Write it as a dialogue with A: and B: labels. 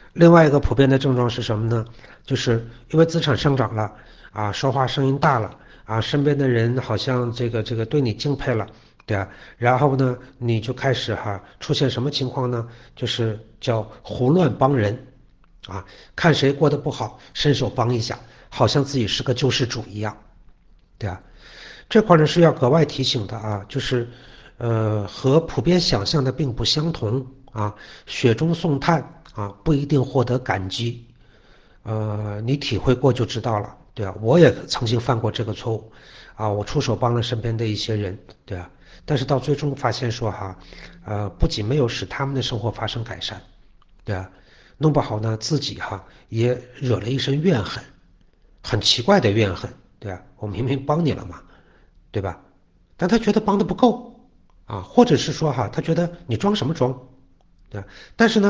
A: 另外一个普遍的症状是什么呢？就是因为资产上涨了啊，说话声音大了啊，身边的人好像这个对你敬佩了，对啊，然后呢，你就开始出现什么情况呢？就是叫胡乱帮人啊，看谁过得不好，伸手帮一下，好像自己是个救世主一样，对啊。这块呢是要格外提醒的啊，就是和普遍想象的并不相同啊，雪中送炭啊，不一定获得感激。你体会过就知道了，对啊，我也曾经犯过这个错误，啊，我出手帮了身边的一些人，对啊，但是到最终发现说不仅没有使他们的生活发生改善，对啊，弄不好呢自己也惹了一身怨恨，很奇怪的怨恨，对啊，我明明帮你了嘛，对吧？但他觉得帮的不够啊，或者是说他觉得你装什么装，对吧？但是呢。